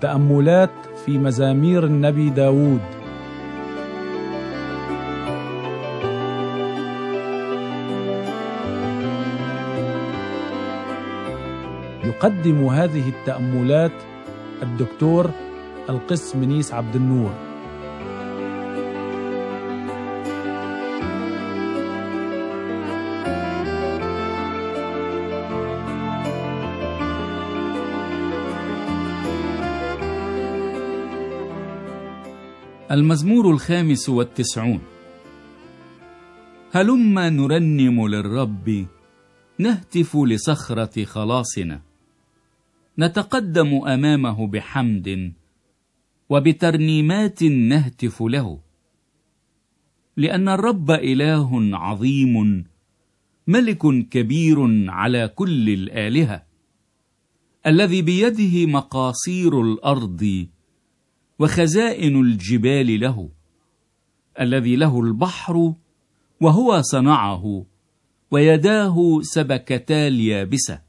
تأملات في مزامير النبي داود. يقدم هذه التأملات الدكتور القس منيس عبد النور. المزمور 95. هلما نرنم للرب، نهتف لصخرة خلاصنا، نتقدم أمامه بحمد وبترنيمات نهتف له، لأن الرب إله عظيم، ملك كبير على كل الآلهة، الذي بيده مقاصير الأرض وخزائن الجبال له، الذي له البحر وهو صنعه، ويداه سبكتا اليابسة.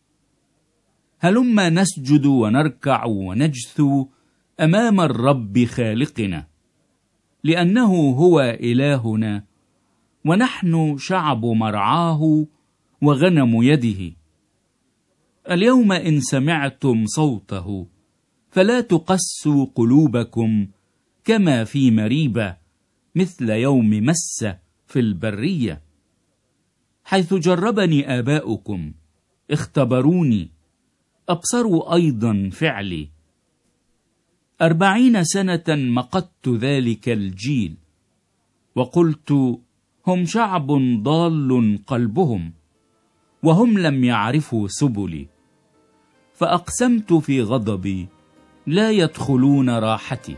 هلما نسجد ونركع ونجثو أمام الرب خالقنا، لأنه هو إلهنا، ونحن شعب مرعاه وغنم يده. اليوم إن سمعتم صوته فلا تقسوا قلوبكم كما في مريبة، مثل يوم مس في البرية، حيث جربني آباؤكم، اختبروني، أبصروا أيضا فعلي. 40 سنة مقت ذلك الجيل، وقلت هم شعب ضال قلبهم، وهم لم يعرفوا سبلي. فأقسمت في غضبي، لا يدخلون راحتي.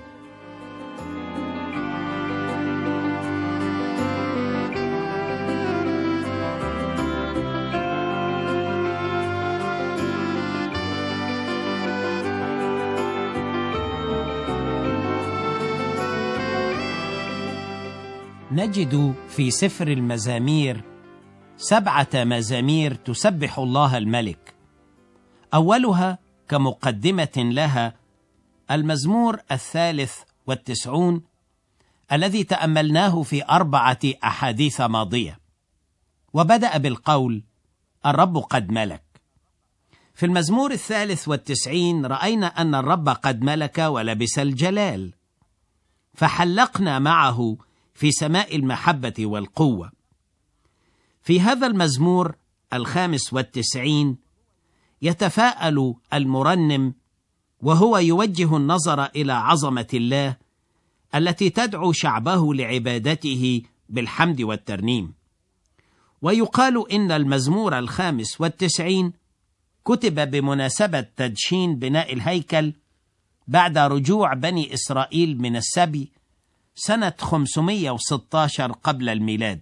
نجد في سفر المزامير 7 مزامير تسبح الله الملك. أولها كمقدمة لها المزمور 93 الذي تأملناه في 4 أحاديث ماضية، وبدأ بالقول الرب قد ملك. في المزمور 93 رأينا أن الرب قد ملك ولبس الجلال، فحلقنا معه في سماء المحبة والقوة. في هذا المزمور 95 يتفاءل المرنم وهو يوجه النظر إلى عظمة الله التي تدعو شعبه لعبادته بالحمد والترنيم. ويقال إن المزمور 95 كتب بمناسبة تدشين بناء الهيكل بعد رجوع بني إسرائيل من السبي سنة 516 قبل الميلاد.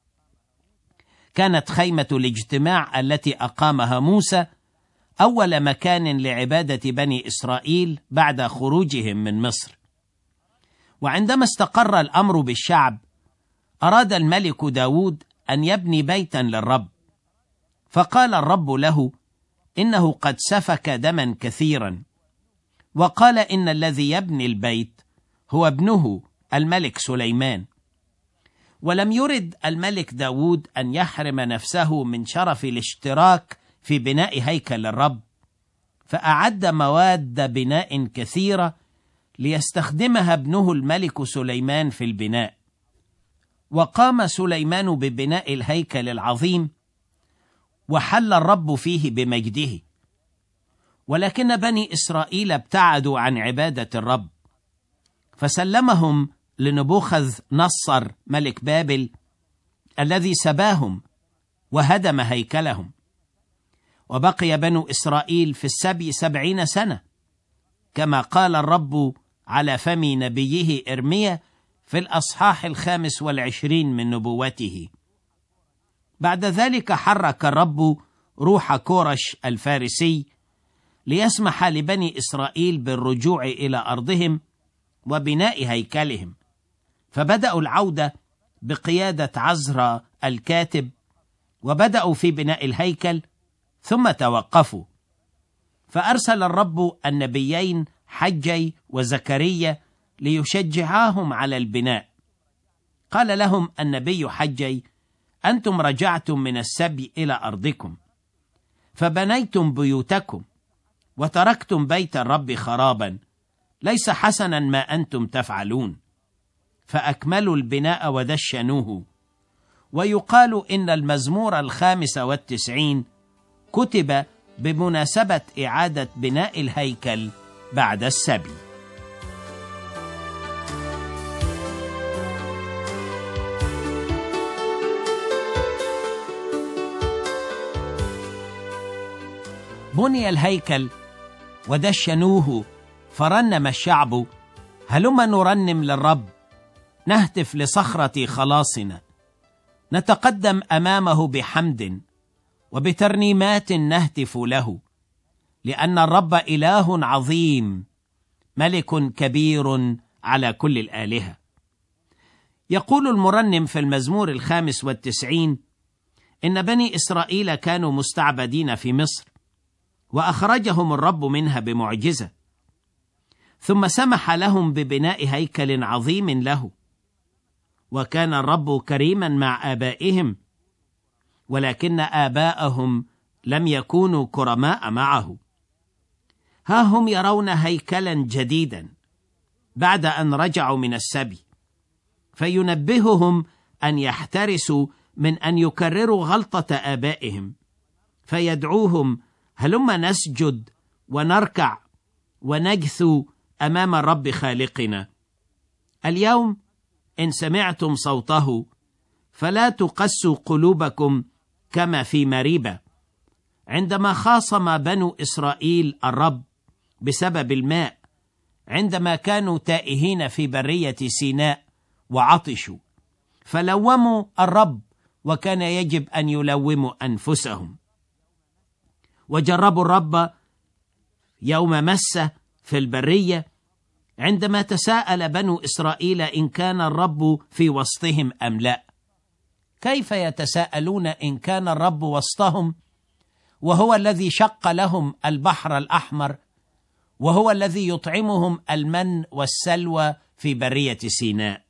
كانت خيمة الاجتماع التي أقامها موسى أول مكان لعبادة بني إسرائيل بعد خروجهم من مصر. وعندما استقر الأمر بالشعب، أراد الملك داود أن يبني بيتا للرب، فقال الرب له إنه قد سفك دما كثيرا، وقال إن الذي يبني البيت هو ابنه الملك سليمان. ولم يرد الملك داود أن يحرم نفسه من شرف الاشتراك في بناء هيكل الرب، فأعد مواد بناء كثيرة ليستخدمها ابنه الملك سليمان في البناء. وقام سليمان ببناء الهيكل العظيم، وحل الرب فيه بمجده. ولكن بني إسرائيل ابتعدوا عن عبادة الرب، فسلمهم لنبوخذ نصر ملك بابل الذي سباهم وهدم هيكلهم. وبقي بنو إسرائيل في السبي 70 سنة، كما قال الرب على فم نبيه إرميا في الأصحاح 25 من نبوته. بعد ذلك حرك الرب روح كورش الفارسي ليسمح لبني إسرائيل بالرجوع إلى أرضهم وبناء هيكلهم، فبدأوا العودة بقيادة عزرا الكاتب، وبدأوا في بناء الهيكل ثم توقفوا. فأرسل الرب النبيين حجي وزكريا ليشجعاهم على البناء. قال لهم النبي حجي: أنتم رجعتم من السبي إلى أرضكم، فبنيتم بيوتكم، وتركتم بيت الرب خرابا، ليس حسنا ما أنتم تفعلون. فأكملوا البناء ودشنوه. ويقال إن المزمور 95 كتب بمناسبة إعادة بناء الهيكل بعد السبي. بني الهيكل ودشنوه، فرنم الشعب: هلما نرنم للرب، نهتف لصخرة خلاصنا، نتقدم أمامه بحمد وبترنيمات نهتف له، لأن الرب إله عظيم، ملك كبير على كل الآلهة. يقول المرنم في المزمور 95 إن بني إسرائيل كانوا مستعبدين في مصر، وأخرجهم الرب منها بمعجزة، ثم سمح لهم ببناء هيكل عظيم له. وكان الرب كريما مع آبائهم، ولكن آباءهم لم يكونوا كرماء معه. ها هم يرون هيكلا جديدا بعد أن رجعوا من السبي، فينبههم أن يحترسوا من أن يكرروا غلطة آبائهم، فيدعوهم: هلما نسجد ونركع ونجثو أمام الرب خالقنا. اليوم إن سمعتم صوته فلا تقسوا قلوبكم كما في مريبة، عندما خاصم بنو إسرائيل الرب بسبب الماء، عندما كانوا تائهين في برية سيناء وعطشوا، فلوموا الرب، وكان يجب أن يلوموا أنفسهم. وجربوا الرب يوم مسة في البرية، عندما تساءل بنو إسرائيل إن كان الرب في وسطهم أم لا. كيف يتساءلون إن كان الرب وسطهم وهو الذي شق لهم البحر الأحمر، وهو الذي يطعمهم المن والسلوى في برية سيناء؟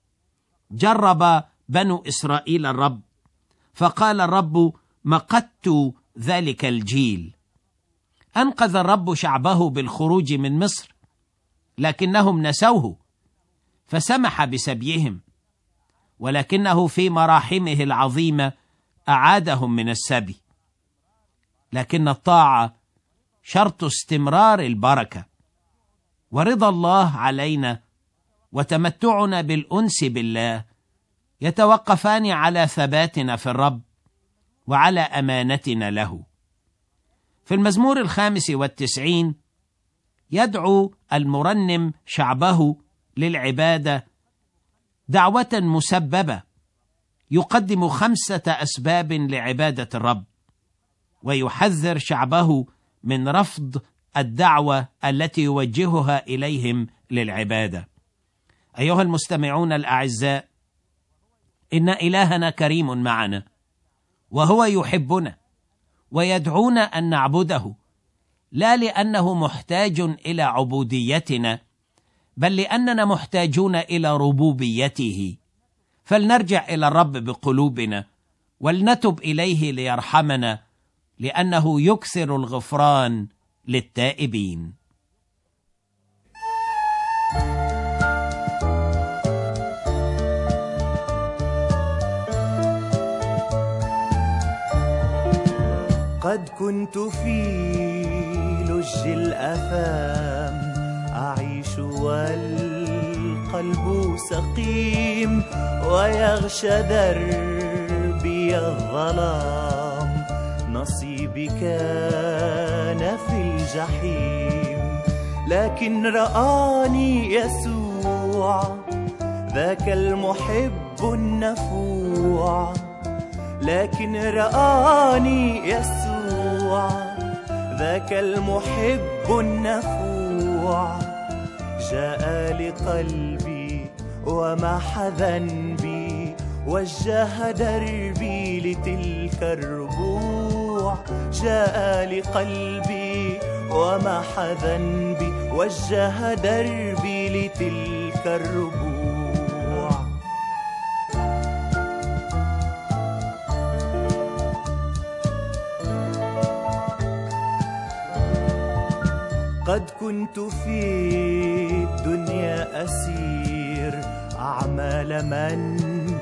جرب بنو إسرائيل الرب، فقال الرب: مقت ذلك الجيل. أنقذ الرب شعبه بالخروج من مصر، لكنهم نسوه فسمح بسبيهم، ولكنه في مراحمه العظيمة أعادهم من السبي. لكن الطاعة شرط استمرار البركة، ورضا الله علينا وتمتعنا بالأنس بالله يتوقفان على ثباتنا في الرب وعلى أمانتنا له. في المزمور 95 يدعو المرنم شعبه للعبادة دعوة مسببة، يقدم 5 أسباب لعبادة الرب، ويحذر شعبه من رفض الدعوة التي يوجهها إليهم للعبادة. أيها المستمعون الأعزاء، إن إلهنا كريم معنا، وهو يحبنا ويدعونا أن نعبده، لا لأنه محتاج إلى عبوديتنا، بل لأننا محتاجون إلى ربوبيته. فلنرجع إلى الرب بقلوبنا ولنتب إليه ليرحمنا، لأنه يكثر الغفران للتائبين. قد كنت في لج الآثام أعيش والقلب سقيم، ويغشى دربي الظلام، نصيبي كان في الجحيم. لكن رآني يسوع ذاك المحب النفوع، لكن رآني يسوع ذاك المحب النفوع، جاء لقلبي ومحى ذنبي، وجه دربي لتلك الربوع. جاء لقلبي ومحى ذنبي، وجه دربي لتلك الربوع. قد كنت في الدنيا أسير أعمال من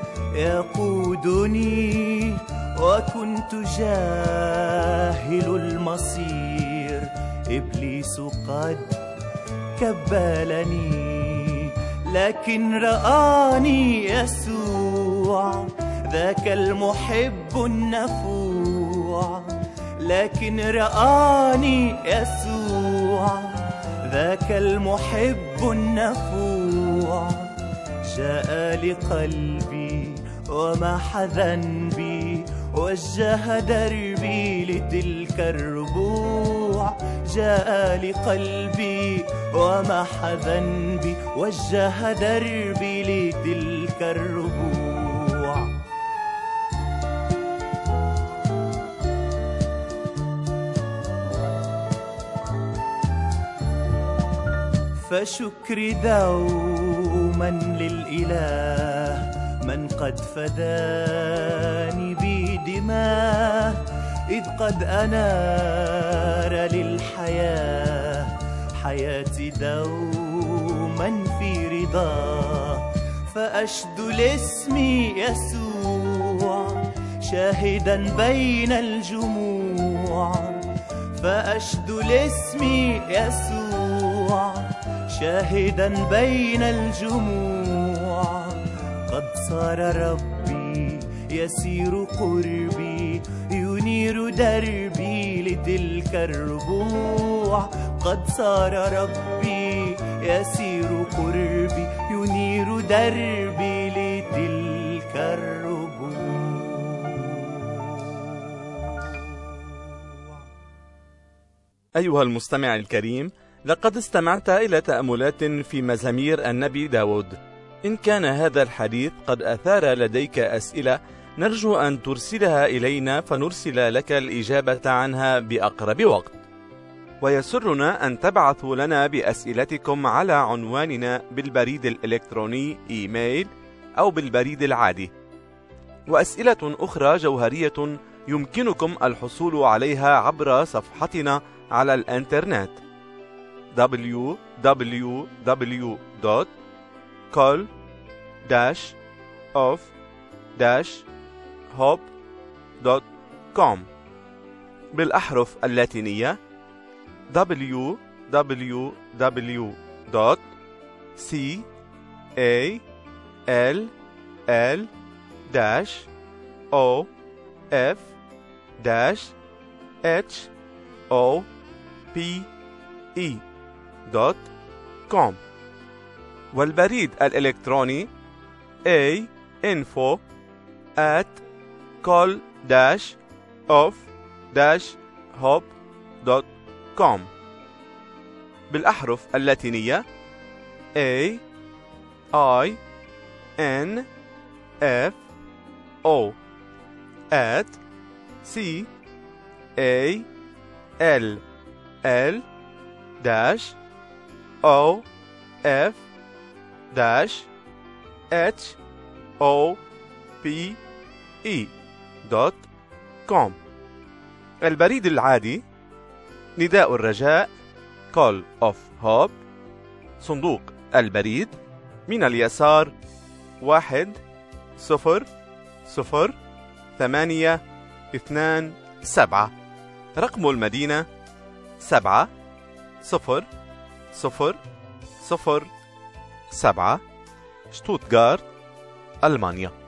يقودني، وكنت جاهل المصير إبليس قد كبلني، لكن رآني يسوع ذاك المحب النفوع، لكن رآني يسوع ذاك المحب النفوع، جاء لقلبي ومح ذنبي، وجه دربي لتلك الربوع، جاء لقلبي ومح ذنبي، وجه دربي لتلك الربوع. فشكري دوما للإله من قد فداني بدماه، إذ قد أنار للحياة حياتي دوما في رضاه. فأشد لاسم يسوع شاهدا بين الجموع، فأشد لاسم يسوع شاهدا بين الجموع. قد صار ربي يسير قربي، ينير دربي لتلك الربوع. قد صار ربي يسير قربي، ينير دربي لتلك الربوع. أيها المستمع الكريم، لقد استمعت إلى تأملات في مزامير النبي داود. إن كان هذا الحديث قد أثار لديك أسئلة، نرجو أن ترسلها إلينا فنرسل لك الإجابة عنها بأقرب وقت. ويسرنا أن تبعثوا لنا بأسئلتكم على عنواننا بالبريد الإلكتروني إيميل أو بالبريد العادي. وأسئلة أخرى جوهرية يمكنكم الحصول عليها عبر صفحتنا على الإنترنت www.call-of-hope.com بالأحرف اللاتينية www.call-of-hope.com والبريد الإلكتروني info@call-of-hope.com بالأحرف اللاتينية CALL-OFF-CALL-OFF-HOPE.com البريد العادي نداء الرجاء Call of Hope، صندوق البريد من اليسار 10027، رقم المدينة 70007، شتوتغارت، ألمانيا.